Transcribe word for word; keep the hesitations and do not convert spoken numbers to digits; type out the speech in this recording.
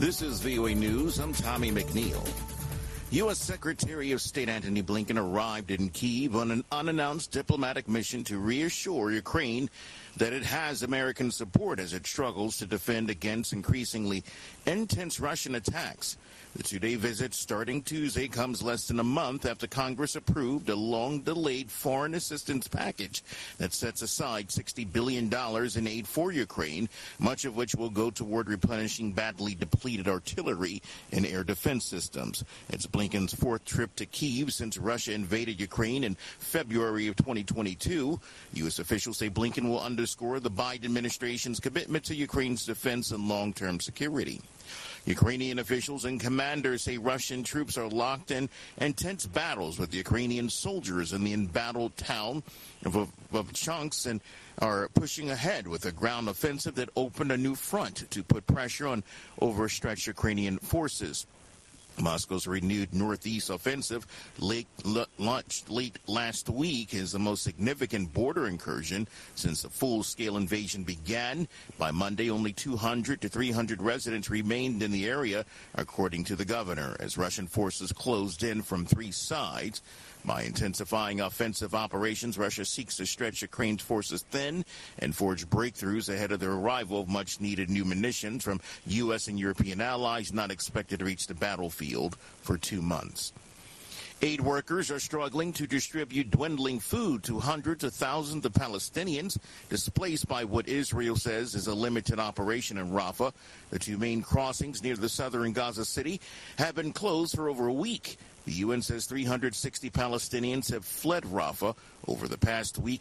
This is V O A News. I'm Tommy McNeil. U S. Secretary of State Antony Blinken arrived in Kyiv on an unannounced diplomatic mission to reassure Ukraine that it has American support as it struggles to defend against increasingly intense Russian attacks. The two-day visit starting Tuesday comes less than a month after Congress approved a long-delayed foreign assistance package that sets aside sixty billion dollars in aid for Ukraine, much of which will go toward replenishing badly depleted artillery and air defense systems. It's Blinken's fourth trip to Kyiv since Russia invaded Ukraine in February of twenty twenty-two. U S officials say Blinken will underscore the Biden administration's commitment to Ukraine's defense and long-term security. Ukrainian officials and commanders say Russian troops are locked in intense battles with Ukrainian soldiers in the embattled town of Vovchansk and are pushing ahead with a ground offensive that opened a new front to put pressure on overstretched Ukrainian forces. Moscow's renewed northeast offensive, late, launched late last week, is the most significant border incursion since the full-scale invasion began. By Monday, only two hundred to three hundred residents remained in the area, according to the governor, as Russian forces closed in from three sides. By intensifying offensive operations, Russia seeks to stretch Ukraine's forces thin and forge breakthroughs ahead of the arrival of much-needed new munitions from U S and European allies not expected to reach the battlefield for two months. Aid workers are struggling to distribute dwindling food to hundreds of thousands of Palestinians displaced by what Israel says is a limited operation in Rafah. The two main crossings near the southern Gaza City have been closed for over a week. The U N says three hundred sixty Palestinians have fled Rafah over the past week